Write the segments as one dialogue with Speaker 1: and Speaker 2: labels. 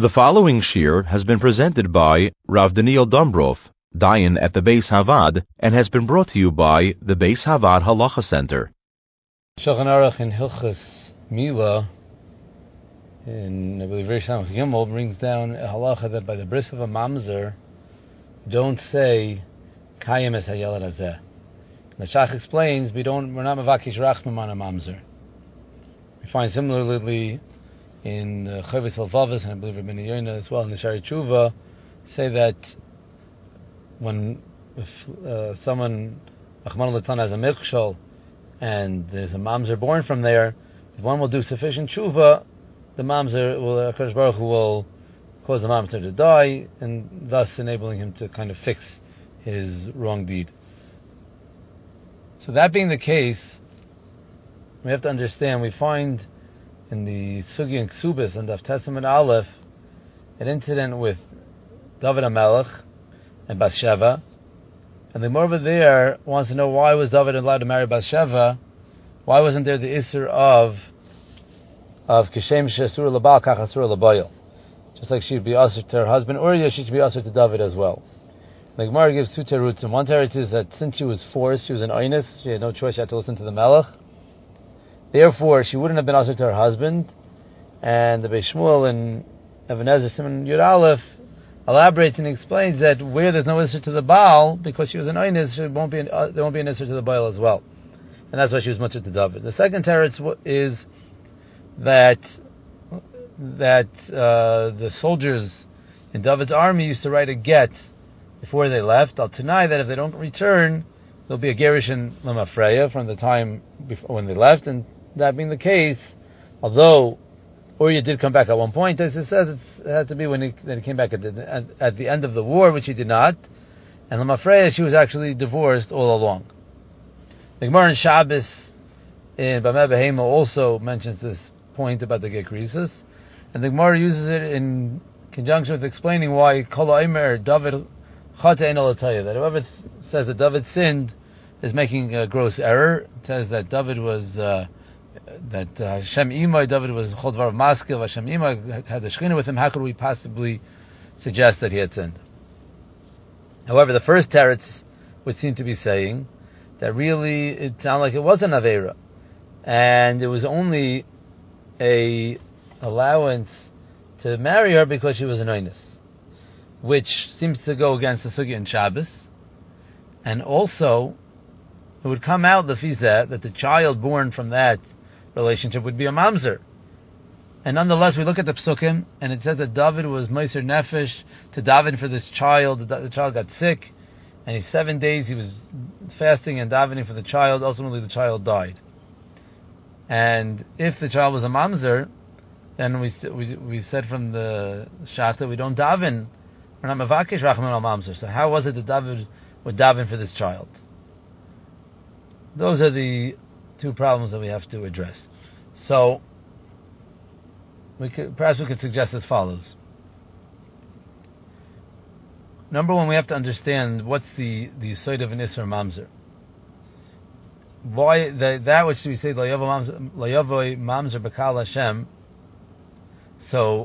Speaker 1: The following shir has been presented by Rav Daniel Dombrov, Dayan at the Beis Havad, and has been brought to you by the Beis Havad Halacha Center.
Speaker 2: Shulchan Aruch in Hilchos Mila, in I believe Reish Samach Gimel, brings down a halacha that by the bris of a mamzer, don't say Kayim es hayelad hazeh. The Shach explains we're not mevakish rachmim on a mamzer. We find similarly in Chovis Alvavas, and I believe Rabbeinu Yonah as well in the Shari Tshuva, say that if someone Achman al has a mikshol and there's a mamzer born from there, if one will do sufficient tshuva, the mamzer HaKadosh Baruch Hu will cause the mamzer to die, and thus enabling him to kind of fix his wrong deed. So that being the case, we have to understand, we find in the Sugi and Ksubis and Daf Testament Aleph an incident with David HaMelech and Bathsheba, and the Gemara there wants to know why was David allowed to marry Bathsheba. Why wasn't there the Isser of Kishem Shesur Labal Kach Asur Labayil? Just like she'd be Asur to her husband Uriah, she should be Asur to David as well. The Gemara gives two terutzim. One teretz is that since she was forced, she was an Oinus, she had no choice, she had to listen to the Melech. Therefore, she wouldn't have been Asur to her husband. And the Beis Shmuel and Even HaEzer Siman Yud Aleph elaborates and explains that where there's no Isser to the Baal, because she was an Oinus, there won't be an Isser to the Baal as well. And that's why she was mutter to David. The second teretz is that the soldiers in David's army used to write a get before they left. Al Tanai, that if they don't return, there'll be a Gerushin Lamafreya from the time before when they left. And that being the case, although Uriah did come back at one point, as it says, it had to be when he came back at the end of the war, which he did not. And Lamafreya, she was actually divorced all along. The Gemara in Shabbos in Bameh Behema also mentions this point about the Gekrisus, and the Gemara uses it in conjunction with explaining why Kol Ha'omer David Chata Ein Olataya, that whoever says that David sinned is making a gross error. It says that David was Hashem Imai, David was Chol Dvar Maskiv, Hashem Imai had the Shechina with him. How could we possibly suggest that he had sinned? However, the first teretz would seem to be saying that really it sounded like it was an Aveira, and it was only a allowance to marry her because she was an Oinus, which seems to go against the Sugya in Shabbos. And also, it would come out the Fizeh that the child born from that relationship would be a Mamzer. And nonetheless, we look at the Psukim, and it says that David was Meiser Nefesh to daven for this child. The child got sick, and 7 days he was fasting and davening for the child. Ultimately, the child died. And if the child was a mamzer, then we said from the Shach that we don't daven. We're not mevakesh rachman al mamzer. So how was it that David would daven for this child? Those are the two problems that we have to address. So perhaps we could suggest as follows. Number one, we have to understand what's the side of an Isser Mamzer. Why that which we say Layavoy Mamzer B'Kal Hashem. So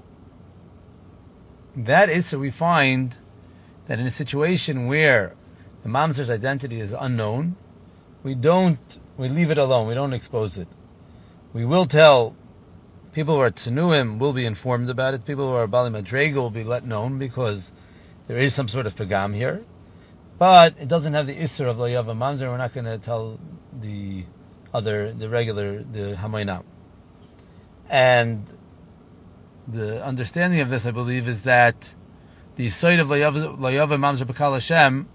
Speaker 2: that Isser, we find that in a situation where the Mamzer's identity is unknown, we leave it alone. We don't expose it. We will tell people who are Tzenuim will be informed about it. People who are Bali Madrega will be let known because there is some sort of pagam here, but it doesn't have the Isser of Layava Mamzer. We're not going to tell the Hamoinam. And the understanding of this, I believe, is that the side of Layava Mamzer B'Kal Hashem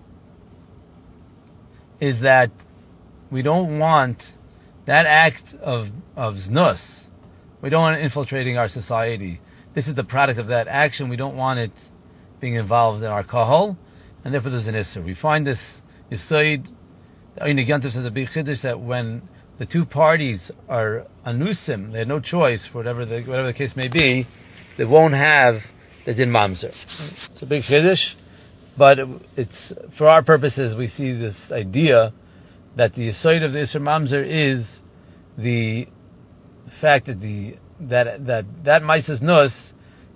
Speaker 2: is that we don't want that act of znus. We don't want it infiltrating our society. This is the product of that action. We don't want it being involved in our kahal, and therefore there's an Isser. We find this Yisoid, the Einik Yantav says a big chiddush that when the two parties are anusim, they had no choice for whatever the case may be, they won't have the din mamzer. It's a big chiddush, but it's for our purposes we see this idea that the Yisoid of the Isser mamzer is the fact that that Maises Nus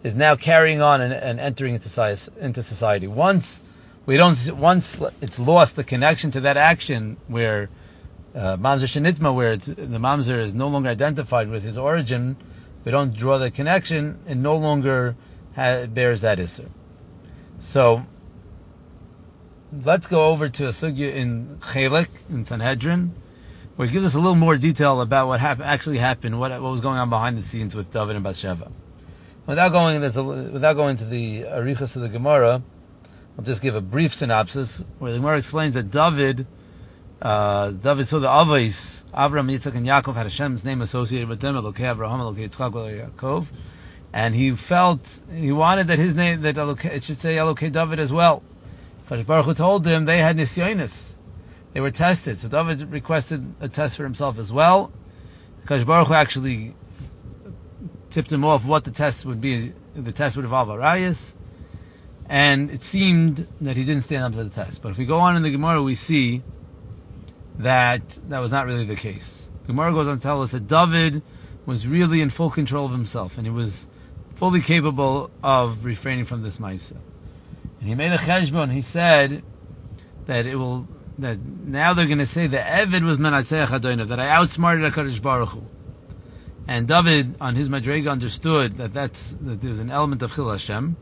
Speaker 2: is now carrying on and entering into society. Once it's lost the connection to that action where mamzer shenitma, where the mamzer is no longer identified with his origin, we don't draw the connection, it no longer bears that issur. So let's go over to a sugya in Chelik, in Sanhedrin, where it gives us a little more detail about what actually happened, what was going on behind the scenes with David and Bathsheba. Without going into the arichas of the Gemara, I'll just give a brief synopsis, where the Gemara explains that David saw the Avos, Avram, Yitzchak, and Yaakov had Hashem's name associated with them, Elokei Avraham, Elokei Yitzchak, Elokei Yaakov, and he wanted that his name, it should say Elokei David as well. Kadosh Baruch Hu told him they had nisyonis. They were tested. So David requested a test for himself as well. Kadosh Baruch Hu actually tipped him off what the test would be. The test would involve arayos, and it seemed that he didn't stand up to the test. But if we go on in the Gemara, we see that was not really the case. The Gemara goes on to tell us that David was really in full control of himself, and he was fully capable of refraining from this ma'aseh. And he made a cheshbon. He said that now they're going to say the Eved was menatzeach Adonai, that I outsmarted HaKadosh Baruch Hu. And David, on his madrega, understood that there's an element of Chil Hashem,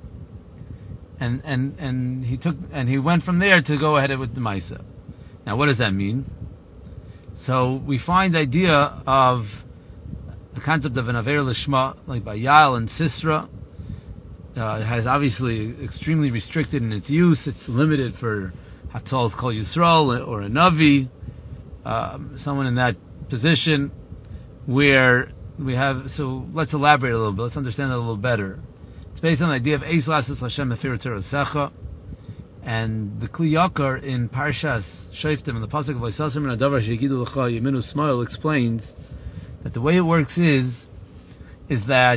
Speaker 2: and he went from there to go ahead with the Maisa. Now, what does that mean? So we find the idea of the concept of an Aver Lishma, like by Yael and Sisra, has obviously extremely restricted in its use. It's limited for Hatzal Kol Yisrael or a Navi, someone in that position, where we have. So let's elaborate a little bit. Let's understand it a little better. It's based on the idea of Eis Lasis Hashem Mefir Terosecha, and the Kli Yakar in Parshas Shoftim in the pasuk of Vaysasim and Adavar Shegidu L'cha Yeminu Smail explains that the way it works is that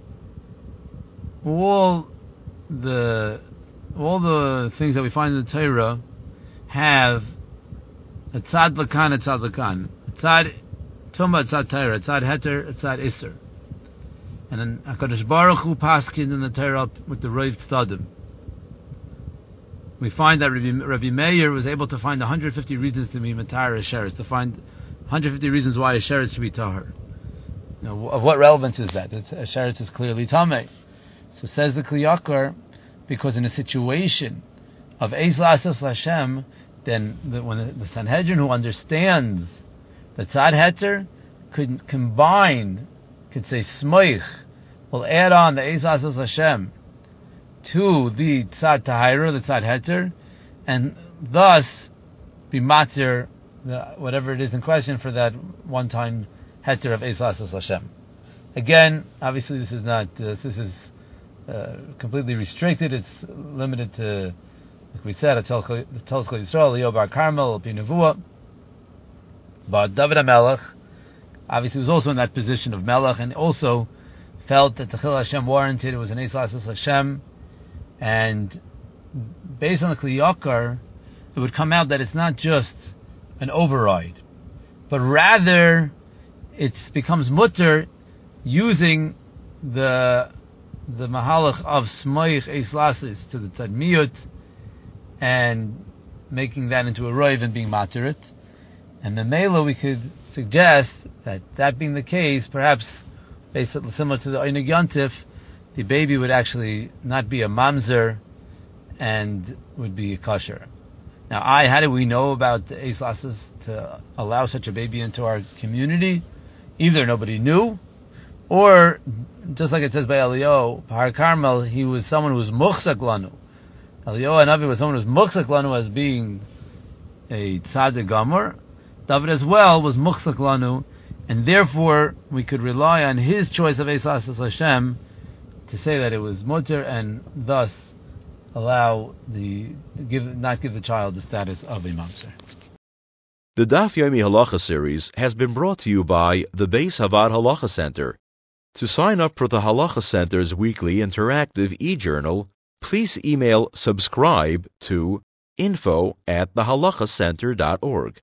Speaker 2: all the things that we find in the Torah have a tzad lakan, a tzad lakan, a tzad tumah, a tzad Torah, a tzad heter, a tzad iser. And then HaKadosh Baruch Hu paskin in the Torah with the Rav Tzadim. We find that Rabbi Meir was able to find 150 reasons to be matar a sheretz, to find 150 reasons why a sheretz should be tahor. Now, of what relevance is that? A sheretz is clearly tameh. So says the Kli Yakar, because in a situation of Eis Lasos Hashem, then when the Sanhedrin, who understands the tzad heter, could say smoich, will add on the Eis Lasos Hashem to the tzad tahira, the tzad heter, and thus be matir whatever it is in question for that one-time heter of Eis Lasos Hashem. Again, obviously this is not. This is completely restricted. It's limited to, like we said, Tel Kol Yisrael, Leo Bar Carmel, Pi Nevuah. But David HaMelech obviously was also in that position of Melech, and also felt that the Chil Hashem warranted. It was an Eis Lasos Hashem, and based on the Kli Yakar, it would come out that it's not just an override, but rather it becomes mutter using the mahalach of smoich eis lasis to the tzad and making that into a roiv and being materit. And the mela, we could suggest that being the case, perhaps basically similar to the Einig Yontif, the baby would actually not be a mamzer and would be kosher. Now, how do we know about the eis lasis to allow such a baby into our community? Either nobody knew, or just like it says by Eliyahu, Har Carmel, he was someone who was muchzak lanu. Eliyahu Hanavi was someone who was muchzak lanu as being a tzaddik gamor. David as well was muchzak lanu, and therefore we could rely on his choice of Eis Lasos Hashem to say that it was mutter, and thus allow not give the child the status of a mamzer.
Speaker 1: The Daf Yomi Halacha series has been brought to you by the Beis Havad Halacha Center. To sign up for the Halacha Center's weekly interactive e-journal, please email subscribe to info@thehalachacenter.org.